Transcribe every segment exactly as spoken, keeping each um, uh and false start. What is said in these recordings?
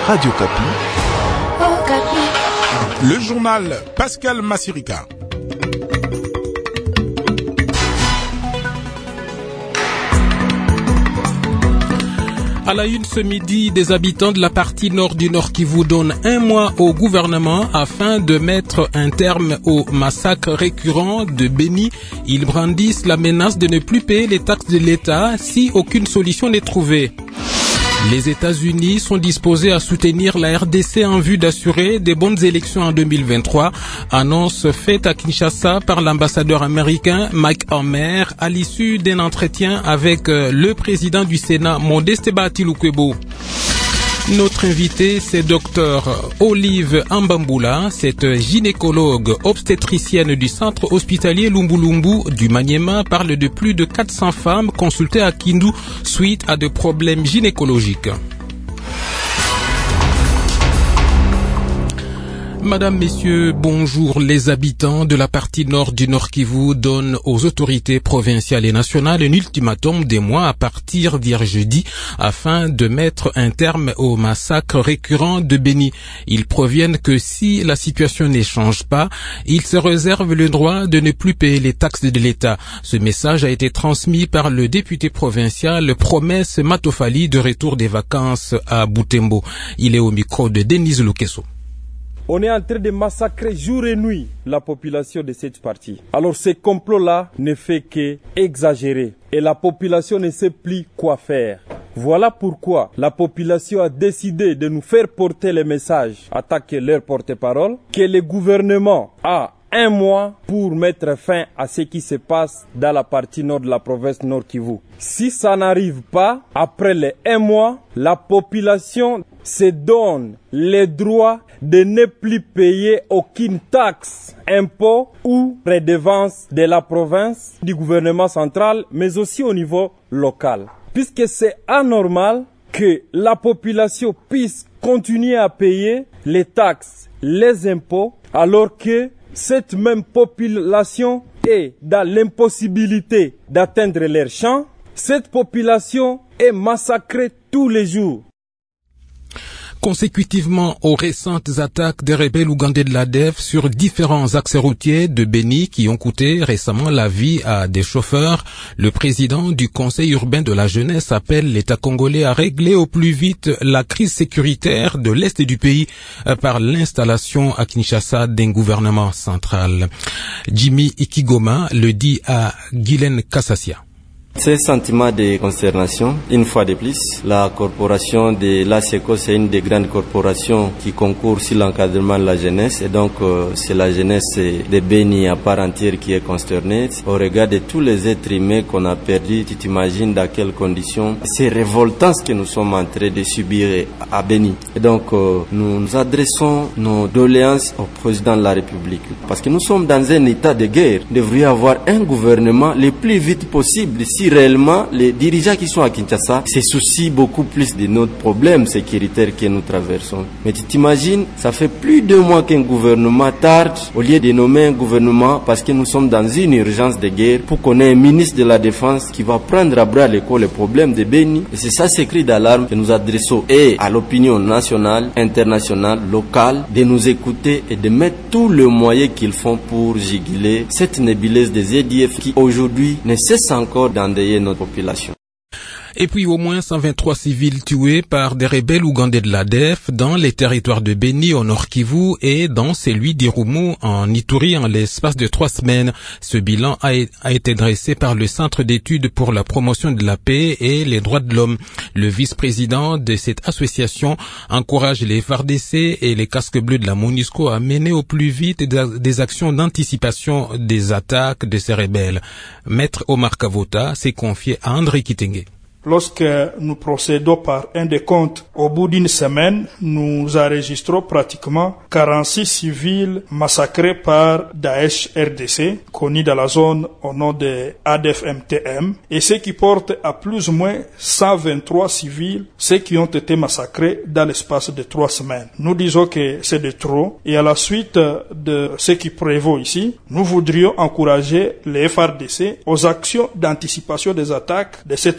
Radio Kapi. Oh, Kapi. Le journal Pascal Massirika. À la une ce midi, des habitants de la partie nord du Nord Kivu donnent un mois au gouvernement afin de mettre un terme au massacre récurrent de Beni. Ils brandissent la menace de ne plus payer les taxes de l'État si aucune solution n'est trouvée. Les États-Unis sont disposés à soutenir la R D C en vue d'assurer des bonnes élections en deux mille vingt-trois. Annonce faite à Kinshasa par l'ambassadeur américain Mike Hammer à l'issue d'un entretien avec le président du Sénat, Modeste Bahati-Lukwebo. Notre invité, c'est docteur Olive Ambambula, cette gynécologue obstétricienne du centre hospitalier Lumbu-Lumbu du Maniema, parle de plus de quatre cents femmes consultées à Kindu suite à des problèmes gynécologiques. Madame, Messieurs, bonjour. Les habitants de la partie nord du Nord Kivu donnent aux autorités provinciales et nationales un ultimatum des mois à partir d'hier jeudi afin de mettre un terme au massacre récurrent de Beni. Ils proviennent que si la situation ne change pas, ils se réservent le droit de ne plus payer les taxes de l'État. Ce message a été transmis par le député provincial Promesse Matofali de retour des vacances à Butembo. Il est au micro de Denise Lukeso. On est en train de massacrer jour et nuit la population de cette partie. Alors ce complot-là ne fait que exagérer et la population ne sait plus quoi faire. Voilà pourquoi la population a décidé de nous faire porter les messages, attaquer leur porte-parole, que le gouvernement a un mois pour mettre fin à ce qui se passe dans la partie nord de la province Nord Kivu. Si ça n'arrive pas, après les un mois, la population se donne le droit de ne plus payer aucune taxe, impôt ou redevance de la province, du gouvernement central, mais aussi au niveau local. Puisque c'est anormal que la population puisse continuer à payer les taxes, les impôts, alors que cette même population est dans l'impossibilité d'atteindre leurs champs. Cette population est massacrée tous les jours. Consécutivement aux récentes attaques des rebelles ougandais de l'A D F sur différents axes routiers de Beni qui ont coûté récemment la vie à des chauffeurs, le président du Conseil urbain de la jeunesse appelle l'État congolais à régler au plus vite la crise sécuritaire de l'Est du pays par l'installation à Kinshasa d'un gouvernement central. Jimmy Ikigoma le dit à Guylaine Kassassia. Ces sentiments de consternation, une fois de plus, la corporation de l'ASECO, c'est une des grandes corporations qui concourt sur l'encadrement de la jeunesse. Et donc, euh, c'est la jeunesse de Beni à part entière qui est consternée. Au regard de tous les êtres humains qu'on a perdus, tu t'imagines dans quelles conditions c'est révoltant ce que nous sommes en train de subir à Beni. Et donc, euh, nous nous adressons nos doléances au président de la République. Parce que nous sommes dans un état de guerre. Nous devrions avoir un gouvernement le plus vite possible si réellement les dirigeants qui sont à Kinshasa se soucient beaucoup plus de notre problème sécuritaire que nous traversons. Mais tu t'imagines, ça fait plus de mois qu'un gouvernement tarde au lieu de nommer un gouvernement parce que nous sommes dans une urgence de guerre pour qu'on ait un ministre de la Défense qui va prendre à bras le corps les problèmes de Beni. Et c'est ça ce cri d'alarme que nous adressons et à l'opinion nationale, internationale, locale de nous écouter et de mettre tous les moyens qu'ils font pour juguler cette nébuleuse des Z D F qui aujourd'hui ne cesse encore dans notre population. Et puis au moins cent vingt-trois civils tués par des rebelles ougandais de l'A D F dans les territoires de Beni au Nord Kivu et dans celui d'Irumu en Ituri en l'espace de trois semaines. Ce bilan a, a été dressé par le Centre d'études pour la promotion de la paix et les droits de l'homme. Le vice-président de cette association encourage les F A R D C et les casques bleus de la MONUSCO à mener au plus vite des actions d'anticipation des attaques de ces rebelles. Maître Omar Kavota s'est confié à André Kitenge. Lorsque nous procédons par un décompte, au bout d'une semaine, nous enregistrons pratiquement quarante-six civils massacrés par Daesh R D C, connu dans la zone au nom de A D F M T M, et ce qui porte à plus ou moins cent vingt-trois civils, ceux qui ont été massacrés dans l'espace de trois semaines. Nous disons que c'est de trop, et à la suite de ce qui prévaut ici, nous voudrions encourager les F A R D C aux actions d'anticipation des attaques de ces terroristes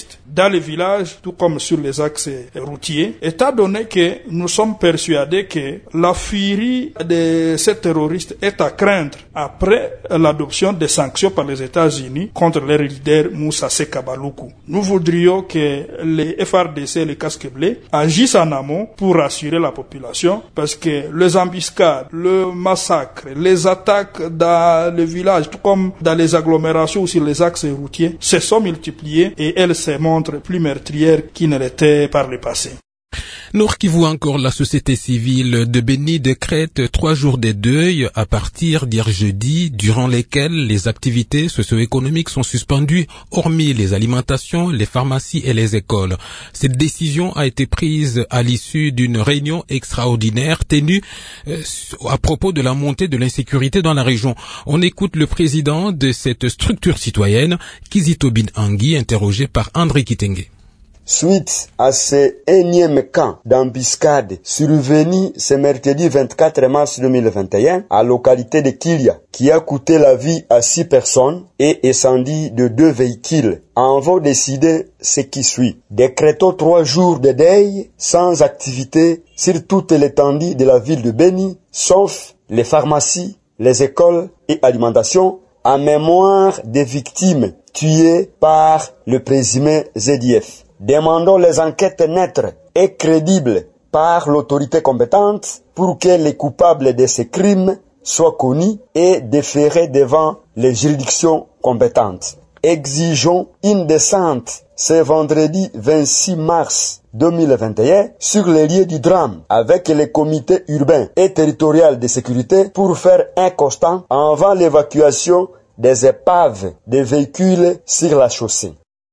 terroristes dans les villages, tout comme sur les axes routiers, étant donné que nous sommes persuadés que la furie de ces terroristes est à craindre après l'adoption des sanctions par les États-Unis contre leur leader Moussa Sekabaloukou. Nous voudrions que les F R D C et les casques bleus agissent en amont pour rassurer la population, parce que les embuscades, le massacre, les attaques dans les villages, tout comme dans les agglomérations ou sur les axes routiers, se sont multipliées et elles se montrent plus meurtrières qu'ils ne l'étaient par le passé. Nord Kivu encore, la société civile de Béni décrète trois jours de deuil à partir d'hier jeudi, durant lesquels les activités socio-économiques sont suspendues, hormis les alimentations, les pharmacies et les écoles. Cette décision a été prise à l'issue d'une réunion extraordinaire tenue euh, à propos de la montée de l'insécurité dans la région. On écoute le président de cette structure citoyenne, Kizito Bin Angui, interrogé par André Kitenge. Suite à ce énième camp d'embuscade survenu ce mercredi vingt-quatre mars deux mille vingt et un à localité de Kilia, qui a coûté la vie à six personnes et incendie de deux véhicules, en avons décidé ce qui suit. Décrétons trois jours de deuil sans activité sur toute l'étendue de la ville de Béni, sauf les pharmacies, les écoles et alimentation, en mémoire des victimes tuées par le présumé Z D F. Demandons les enquêtes nettes et crédibles par l'autorité compétente pour que les coupables de ces crimes soient connus et déférés devant les juridictions compétentes. Exigeons une descente ce vendredi vingt-six mars deux mille vingt et un sur les lieux du drame avec les comités urbains et territoriaux de sécurité pour faire un constat avant l'évacuation des épaves des véhicules sur la chaussée.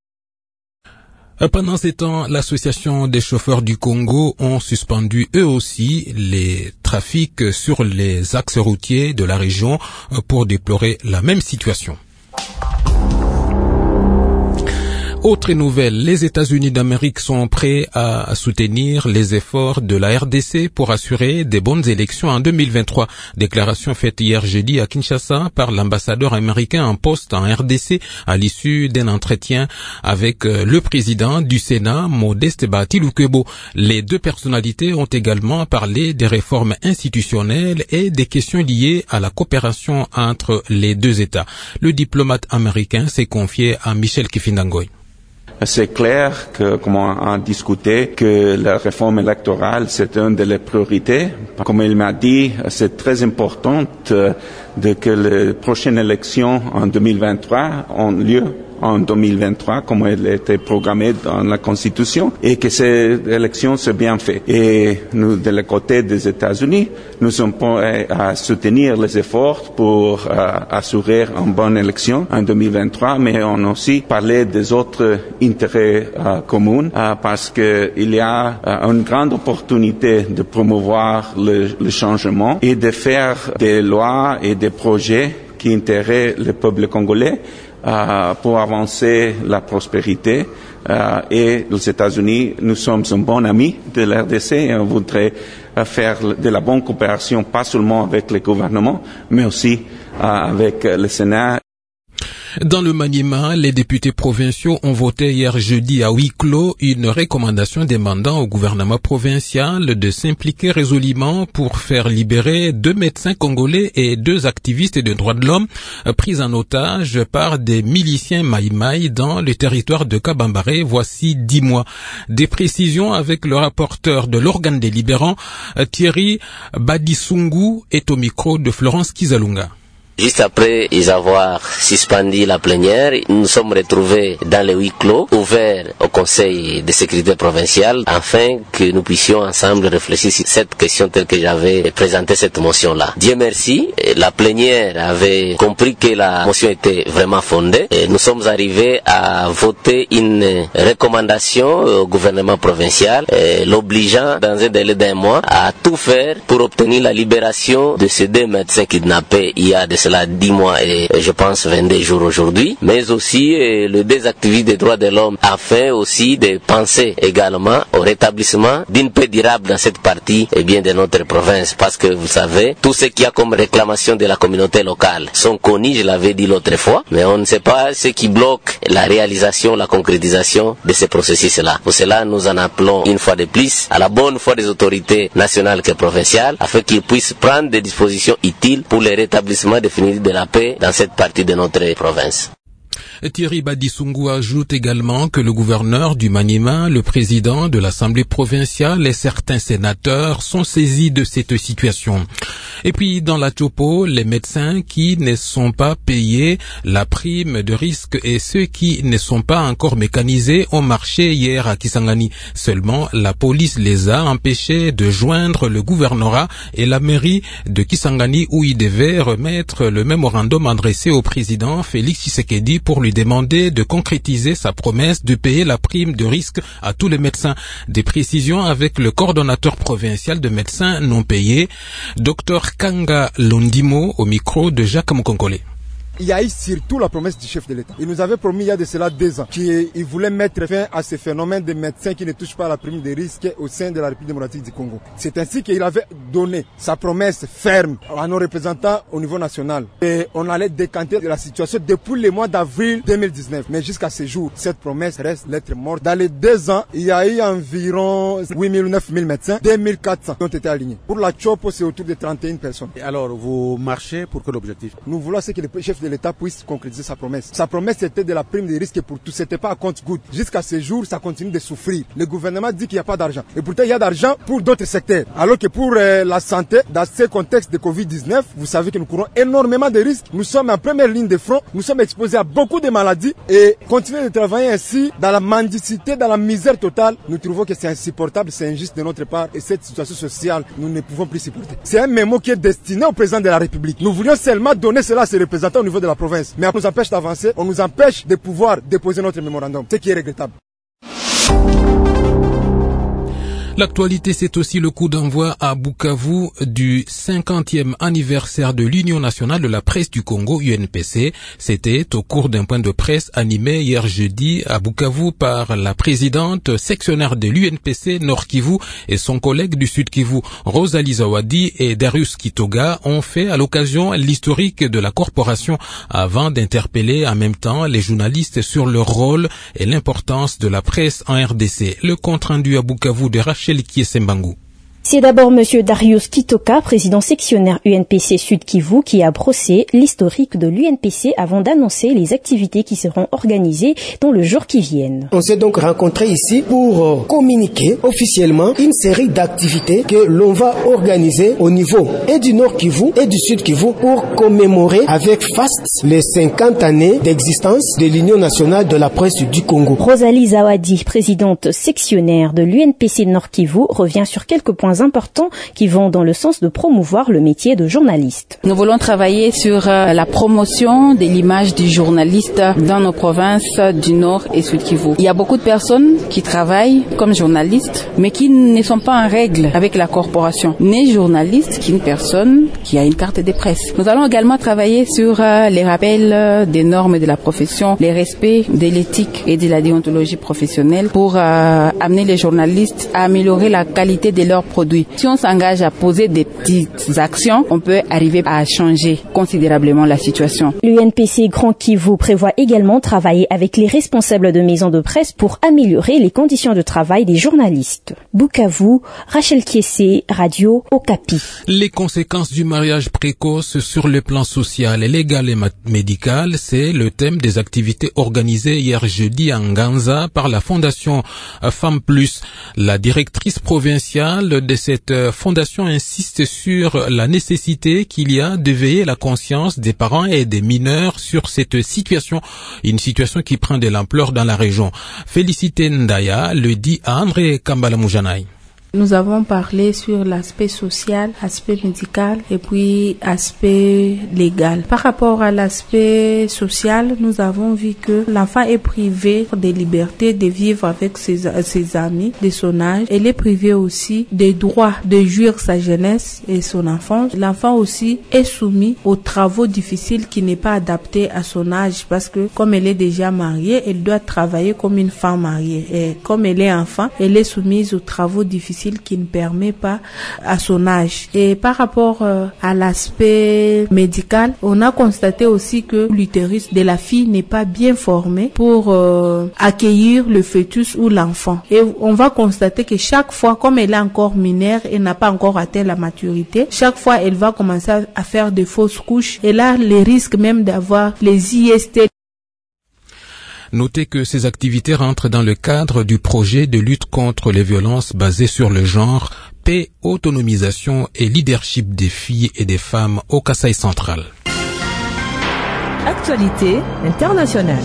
Pendant ces temps, l'association des chauffeurs du Congo ont suspendu eux aussi les trafics sur les axes routiers de la région pour déplorer la même situation. Autre nouvelle, les États-Unis d'Amérique sont prêts à soutenir les efforts de la R D C pour assurer des bonnes élections en deux mille vingt-trois. Déclaration faite hier jeudi à Kinshasa par l'ambassadeur américain en poste en R D C à l'issue d'un entretien avec le président du Sénat, Modeste Bahati Lukwebo. Les deux personnalités ont également parlé des réformes institutionnelles et des questions liées à la coopération entre les deux États. Le diplomate américain s'est confié à Michel Kifindangoy. C'est clair que, comme on a discuté, que la réforme électorale, c'est une des priorités. Comme il m'a dit, c'est très important de que les prochaines élections en deux mille vingt-trois ont lieu en deux mille vingt-trois, comme elle était programmée dans la Constitution, et que ces élections soient bien faites. Et nous, de le côté des États-Unis, nous sommes prêts à soutenir les efforts pour euh, assurer une bonne élection en deux mille vingt-trois, mais on a aussi parlé des autres intérêts euh, communs, euh, parce qu'il y a euh, une grande opportunité de promouvoir le, le changement et de faire des lois et des projets qui intéressent le peuple congolais, Euh, pour avancer la prospérité. Euh, et les États-Unis, nous sommes un bon ami de l'R D C et on voudrait euh, faire de la bonne coopération, pas seulement avec le gouvernement, mais aussi euh, avec le Sénat. Dans le Maniema, les députés provinciaux ont voté hier jeudi à huis clos une recommandation demandant au gouvernement provincial de s'impliquer résolument pour faire libérer deux médecins congolais et deux activistes de droits de l'homme pris en otage par des miliciens Maïmaï dans le territoire de Kabambare voici dix mois. Des précisions avec le rapporteur de l'organe délibérant, Thierry Badisungu, est au micro de Florence Kizalunga. Juste après y avoir suspendu la plénière, nous nous sommes retrouvés dans le huis clos, ouverts au Conseil de sécurité provinciale, afin que nous puissions ensemble réfléchir sur cette question telle que j'avais présenté cette motion-là. Dieu merci, la plénière avait compris que la motion était vraiment fondée, et nous sommes arrivés à voter une recommandation au gouvernement provincial, l'obligeant dans un délai d'un mois à tout faire pour obtenir la libération de ces deux médecins kidnappés il y a des cela dix mois et je pense vingt-deux jours aujourd'hui, mais aussi euh, le désactivisme des droits de l'homme afin aussi de penser également au rétablissement d'une paix durable dans cette partie et bien de notre province, parce que vous savez, tout ce qu'il y a comme réclamation de la communauté locale sont connus, je l'avais dit l'autre fois, mais on ne sait pas ce qui bloque la réalisation, la concrétisation de ces processus-là. Pour cela, nous en appelons une fois de plus à la bonne foi des autorités nationales et provinciales afin qu'ils puissent prendre des dispositions utiles pour le rétablissement définitif de la paix dans cette partie de notre province. Thierry Badissungu ajoute également que le gouverneur du Maniema, le président de l'Assemblée provinciale et certains sénateurs sont saisis de cette situation. Et puis dans la Chopo, les médecins qui ne sont pas payés la prime de risque et ceux qui ne sont pas encore mécanisés ont marché hier à Kisangani. Seulement, la police les a empêchés de joindre le gouvernorat et la mairie de Kisangani où ils devaient remettre le mémorandum adressé au président Félix Tshisekedi pour lui demander de concrétiser sa promesse de payer la prime de risque à tous les médecins. Des précisions avec le coordonnateur provincial de médecins non payés, Docteur Kanga Londimo, au micro de Jacques Moukonkole. Il y a eu surtout la promesse du chef de l'État. Il nous avait promis il y a de cela deux ans qu'il voulait mettre fin à ce phénomène de médecins qui ne touchent pas la prime de risque au sein de la République démocratique du Congo. C'est ainsi qu'il avait donné sa promesse ferme à nos représentants au niveau national. Et on allait décanter de la situation depuis le mois d'avril deux mille dix-neuf. Mais jusqu'à ce jour, cette promesse reste lettre morte. Dans les deux ans, il y a eu environ huit mille ou neuf mille médecins, deux mille quatre cents qui ont été alignés. Pour la Chopo, c'est autour de trente et une personnes. Et alors, vous marchez pour quel objectif? Nous voulons ce que le chef de l'État puisse concrétiser sa promesse. Sa promesse c'était de la prime de risque pour tous, c'était pas à compte-goutte. Jusqu'à ce jour, ça continue de souffrir. Le gouvernement dit qu'il n'y a pas d'argent. Et pourtant, il y a d'argent pour d'autres secteurs. Alors que pour euh, la santé, dans ce contexte de covid dix-neuf, vous savez que nous courons énormément de risques. Nous sommes en première ligne de front. Nous sommes exposés à beaucoup de maladies. Et continuer de travailler ainsi, dans la mendicité, dans la misère totale, nous trouvons que c'est insupportable, c'est injuste de notre part. Et cette situation sociale, nous ne pouvons plus supporter. C'est un mémo qui est destiné au président de la République. Nous voulions seulement donner cela à ses représentants au niveau de la province. Mais on nous empêche d'avancer, on nous empêche de pouvoir déposer notre mémorandum, ce qui est regrettable. L'actualité, c'est aussi le coup d'envoi à Bukavu du cinquantième anniversaire de l'Union nationale de la presse du Congo, U N P C. C'était au cours d'un point de presse animé hier jeudi à Bukavu par la présidente sectionnaire de l'U N P C Nord Kivu et son collègue du Sud Kivu, Rosalie Zawadi et Darius Kitoga, ont fait à l'occasion l'historique de la corporation avant d'interpeller en même temps les journalistes sur leur rôle et l'importance de la presse en R D C. Le compte rendu à Bukavu de Rachel Kiesembangou. C'est d'abord Monsieur Darius Kitoka, président sectionnaire U N P C Sud Kivu, qui a brossé l'historique de l'U N P C avant d'annoncer les activités qui seront organisées dans le jour qui viennent. On s'est donc rencontrés ici pour communiquer officiellement une série d'activités que l'on va organiser au niveau et du Nord Kivu et du Sud Kivu pour commémorer avec faste les cinquante années d'existence de l'Union nationale de la presse du Congo. Rosalie Zawadi, présidente sectionnaire de l'U N P C Nord Kivu, revient sur quelques points importants qui vont dans le sens de promouvoir le métier de journaliste. Nous voulons travailler sur euh, la promotion de l'image du journaliste dans nos provinces du Nord et Sud Kivu. Il y a beaucoup de personnes qui travaillent comme journalistes, mais qui ne sont pas en règle avec la corporation. Né journaliste, qui est une personne qui a une carte de presse. Nous allons également travailler sur euh, les rappels des normes de la profession, les respects de l'éthique et de la déontologie professionnelle pour euh, amener les journalistes à améliorer la qualité de leurs produits. Si on s'engage à poser des petites actions, on peut arriver à changer considérablement la situation. L'U N P C Grand Kivu prévoit également travailler avec les responsables de maisons de presse pour améliorer les conditions de travail des journalistes. Bukavu, Rachel Kiessé, Radio Okapi. Les conséquences du mariage précoce sur le plan social, légal et médical, c'est le thème des activités organisées hier jeudi à Nganza par la Fondation Femmes Plus. La directrice provinciale de cette fondation insiste sur la nécessité qu'il y a de veiller la conscience des parents et des mineurs sur cette situation, une situation qui prend de l'ampleur dans la région. Félicité Ndaya le dit à André Kambala Moujanaï. Nous avons parlé sur l'aspect social, aspect médical et puis aspect légal. Par rapport à l'aspect social, nous avons vu que l'enfant est privé des libertés de vivre avec ses, ses amis de son âge. Elle est privée aussi des droits de jouir sa jeunesse et son enfance. L'enfant aussi est soumis aux travaux difficiles qui n'est pas adapté à son âge parce que comme elle est déjà mariée, elle doit travailler comme une femme mariée. Et comme elle est enfant, elle est soumise aux travaux difficiles qui ne permet pas à son âge. Et par rapport euh, à l'aspect médical, on a constaté aussi que l'utérus de la fille n'est pas bien formé pour euh, accueillir le fœtus ou l'enfant. Et on va constater que chaque fois, comme elle est encore mineure et n'a pas encore atteint la maturité, chaque fois elle va commencer à, à faire de fausses couches. Et là, les risques même d'avoir les I S T. Notez que ces activités rentrent dans le cadre du projet de lutte contre les violences basées sur le genre, paix, autonomisation et leadership des filles et des femmes au Kasaï central. Actualité internationale.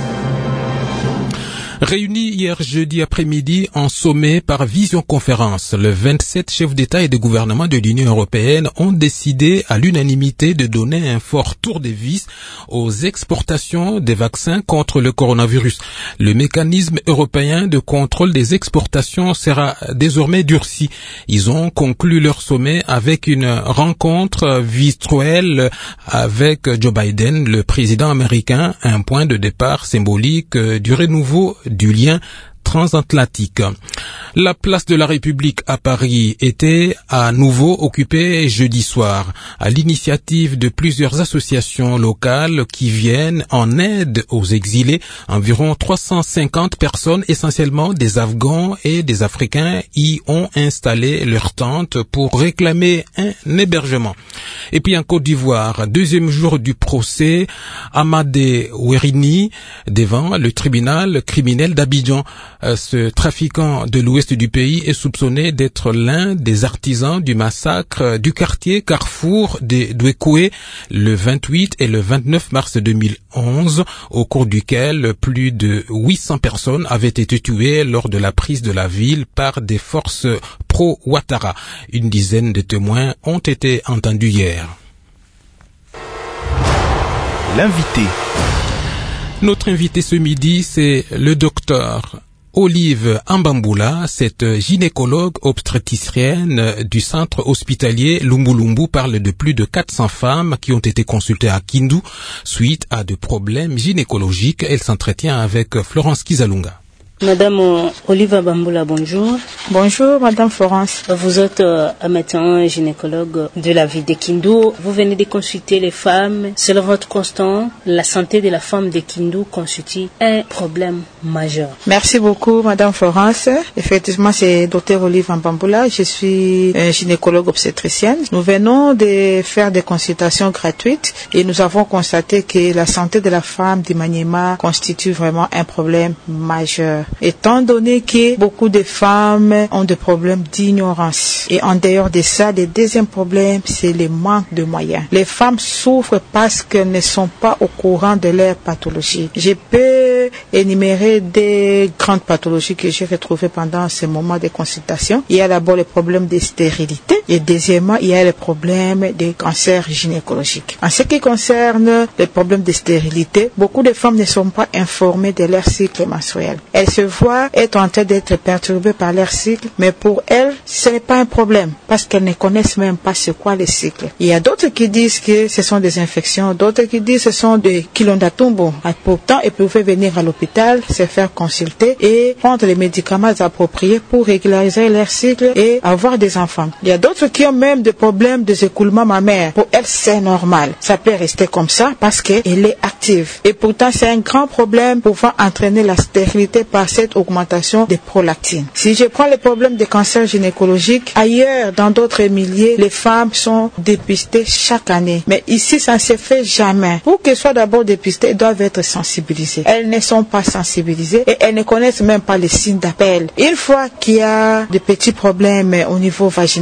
Réunis hier jeudi après-midi en sommet par visioconférence, le vingt-sept chefs d'État et de gouvernement de l'Union européenne ont décidé à l'unanimité de donner un fort tour de vis aux exportations des vaccins contre le coronavirus. Le mécanisme européen de contrôle des exportations sera désormais durci. Ils ont conclu leur sommet avec une rencontre virtuelle avec Joe Biden, le président américain, un point de départ symbolique du renouveau du lien transatlantique. La place de la République à Paris était à nouveau occupée jeudi soir à l'initiative de plusieurs associations locales qui viennent en aide aux exilés. Environ trois cent cinquante personnes, essentiellement des Afghans et des Africains, y ont installé leurs tentes pour réclamer un hébergement. Et puis en Côte d'Ivoire, deuxième jour du procès, Amadé Ouerini devant le tribunal criminel d'Abidjan. Ce trafiquant de l'ouest du pays est soupçonné d'être l'un des artisans du massacre du quartier Carrefour de Douekoué le vingt-huit et le vingt-neuf mars deux mille onze, au cours duquel plus de huit cents personnes avaient été tuées lors de la prise de la ville par des forces pro-Ouattara. Une dizaine de témoins ont été entendus hier. L'invité. Notre invité ce midi, c'est le docteur Olive Ambamboula. Cette gynécologue obstétricienne du centre hospitalier Lumbu-Lumbu parle de plus de quatre cents femmes qui ont été consultées à Kindu suite à de problèmes gynécologiques. Elle s'entretient avec Florence Kizalunga. Madame Olive Ambamboula, bonjour. Bonjour, Madame Florence. Vous êtes euh, un médecin gynécologue de la ville de Kindu. Vous venez de consulter les femmes. Selon votre constat, la santé de la femme de Kindu constitue un problème majeur. Merci beaucoup, Madame Florence. Effectivement, c'est Docteur Olive Ambamboula. Je suis un gynécologue obstétricienne. Nous venons de faire des consultations gratuites et nous avons constaté que la santé de la femme du Maniema constitue vraiment un problème majeur. Étant donné que beaucoup de femmes ont des problèmes d'ignorance. Et en dehors de ça, le deuxième problème, c'est le manque de moyens. Les femmes souffrent parce qu'elles ne sont pas au courant de leur pathologie. Je peux énumérer des grandes pathologies que j'ai retrouvées pendant ce moment de consultation. Il y a d'abord le problème de stérilité et deuxièmement, il y a le problème des cancers gynécologiques. En ce qui concerne le problème de stérilité, beaucoup de femmes ne sont pas informées de leur cycle menstruel. Elles se voient être en train d'être perturbées par leur cycle, mais pour elles, ce n'est pas un problème parce qu'elles ne connaissent même pas ce qu'est le cycle. Il y a d'autres qui disent que ce sont des infections, d'autres qui disent que ce sont des kilondatumbo. Pourtant, elles pouvaient venir à l'hôpital, se faire consulter et prendre les médicaments appropriés pour régulariser leur cycle et avoir des enfants. Il y a d'autres qui ont même des problèmes des écoulements mammaires. Pour elles, c'est normal. Ça peut rester comme ça parce qu'elle est active. Et pourtant, c'est un grand problème pouvant entraîner la stérilité par cette augmentation des prolactines. Si je prends le problème des cancers gynécologiques, ailleurs, dans d'autres milieux, les femmes sont dépistées chaque année. Mais ici, ça ne se fait jamais. Pour qu'elles soient d'abord dépistées, elles doivent être sensibilisées. Elles ne sont pas sensibilisées et elles ne connaissent même pas les signes d'appel. Une fois qu'il y a des petits problèmes au niveau vaginal ou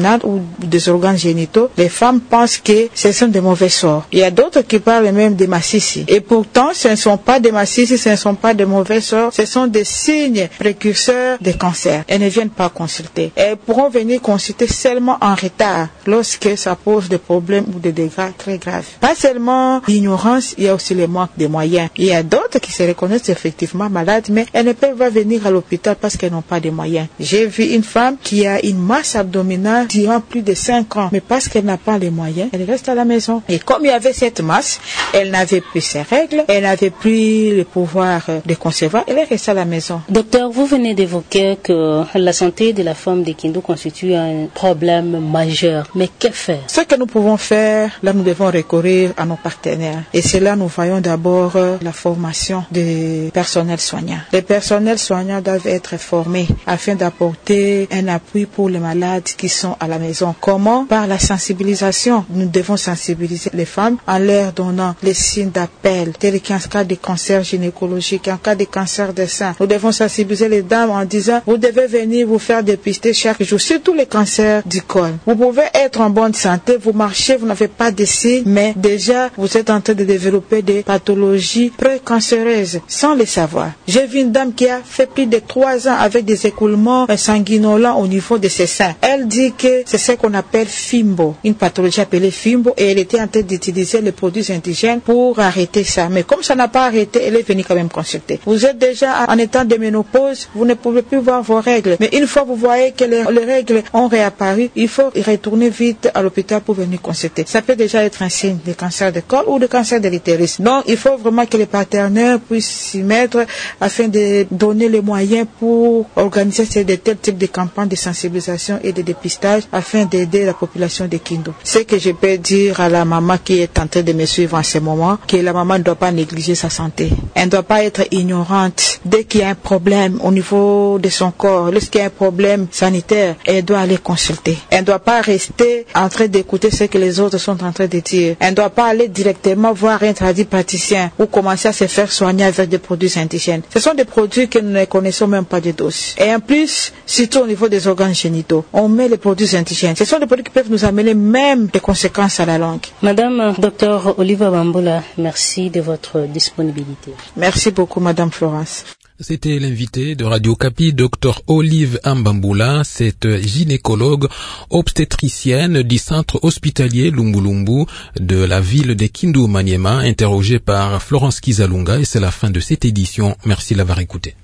des organes génitaux, les femmes pensent que ce sont des mauvais sorts. Il y a d'autres qui parlent même des massissi. Et pourtant, ce ne sont pas des massissi, ce ne sont pas des mauvais sorts, ce sont des signes précurseurs des cancers. Elles ne viennent pas consulter. Elles pourront venir consulter seulement en retard lorsque ça pose des problèmes ou des dégâts très graves. Pas seulement l'ignorance, il y a aussi le manque de moyens. Il y a d'autres qui se reconnaissent effectivement malades, mais elles ne peuvent pas venir à l'hôpital parce qu'elles n'ont pas de moyens. J'ai vu une femme qui a une masse abdominale durant plus de cinq ans, mais parce qu'elle n'a pas les moyens, elle reste à la maison. Et comme il y avait cette masse, elle n'avait plus ses règles, elle n'avait plus le pouvoir de concevoir, elle est restée à la maison. Docteur, vous venez d'évoquer que la santé de la femme de Kindu constitue un problème majeur. Mais que faire? Ce que nous pouvons faire, là nous devons recourir à nos partenaires. Et c'est là nous voyons d'abord la formation des personnels soignants. Les personnels soignants doivent être formés afin d'apporter un appui pour les malades qui sont à la maison. Comment? Par la sensibilisation. Nous devons sensibiliser les femmes en leur donnant les signes d'appel, tels qu'en cas de cancer gynécologique, en cas de cancer des seins. Nous devons sensibiliser les dames en disant, vous devez venir vous faire dépister chaque jour, surtout les cancers du col. Vous pouvez être en bonne santé, vous marchez, vous n'avez pas de signes, mais déjà vous êtes en train de développer des pathologies précancéreuses sans le savoir. J'ai vu une dame qui a fait plus de trois ans avec des écoulements sanguinolents au niveau de ses seins. Elle dit que c'est ce qu'on appelle fimbo, une pathologie appelée fimbo, et elle était en train d'utiliser les produits indigènes pour arrêter ça. Mais comme ça n'a pas arrêté, elle est venue quand même consulter. Vous êtes déjà en état de ménopause, vous ne pouvez plus voir vos règles. Mais une fois que vous voyez que les, les règles ont réapparu, il faut retourner vite à l'hôpital pour venir consulter. Ça peut déjà être un signe de cancer de col ou de cancer de l'utérus. Donc, il faut vraiment que les partenaires puissent s'y mettre afin de donner les moyens pour organiser ces de tels types de campagnes de sensibilisation et de dépistage afin d'aider la population de Kindu. Ce que je peux dire à la maman qui est en train de me suivre en ce moment, que la maman ne doit pas négliger sa santé. Elle ne doit pas être ignorante. Dès qu'il y a un problème au niveau de son corps, lorsqu'il y a un problème sanitaire, elle doit aller consulter. Elle ne doit pas rester en train d'écouter ce que les autres sont en train de dire. Elle ne doit pas aller directement voir un tradipraticien ou commencer à se faire soigner avec des produits indigènes. Ce sont des produits que nous ne connaissons même pas de dose. Et en plus, surtout au niveau des organes génitaux, on met les produits indigènes. Ce sont des produits qui peuvent nous amener même des conséquences à la longue. Madame Docteur Olive Bamboula, merci de votre disponibilité. Merci beaucoup, Madame Florence. C'était l'invité de Radio Kapi, Docteur Olive Mbamboula, cette gynécologue obstétricienne du centre hospitalier Lumbu-Lumbu de la ville de Kindu Maniema, interrogée par Florence Kizalunga, et c'est la fin de cette édition. Merci de l'avoir écouté.